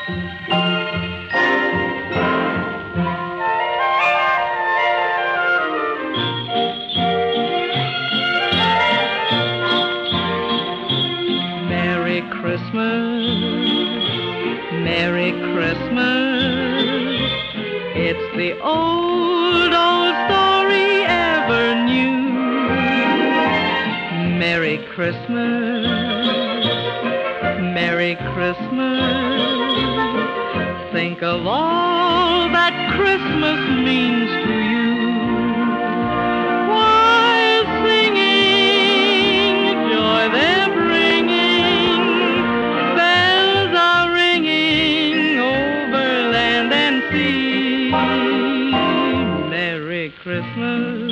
Merry Christmas, Merry Christmas. It's the old story ever new. Merry Christmas, Merry Christmas. Think of all that Christmas means to you. While singing, joy they're bringing, bells are ringing over land and sea. Merry Christmas,